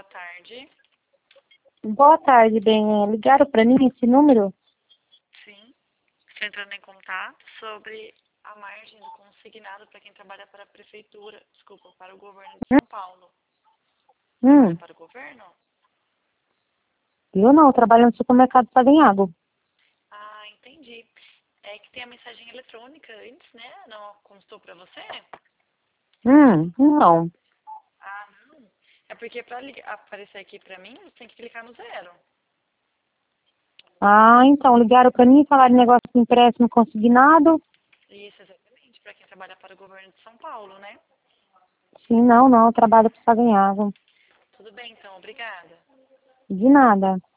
boa tarde. Boa tarde, bem. Ligaram para mim esse número? Sim. Estou entrando em contato sobre a margem do consignado para quem trabalha para a prefeitura, desculpa, para o governo de São Paulo. Trabalha para o governo? Eu não, eu trabalho no supermercado Saganhago. Ah, entendi. É que tem a mensagem eletrônica antes, né? Não constou para você? Não. Ah, não. É porque para aparecer aqui para mim, você tem que clicar no 0. Ah, então, ligaram para mim e falaram negócio de empréstimo consignado? Isso, exatamente, para quem trabalha para o governo de São Paulo, né? Sim, não, eu trabalho para Saganhago. Tudo bem, então, obrigada. De nada.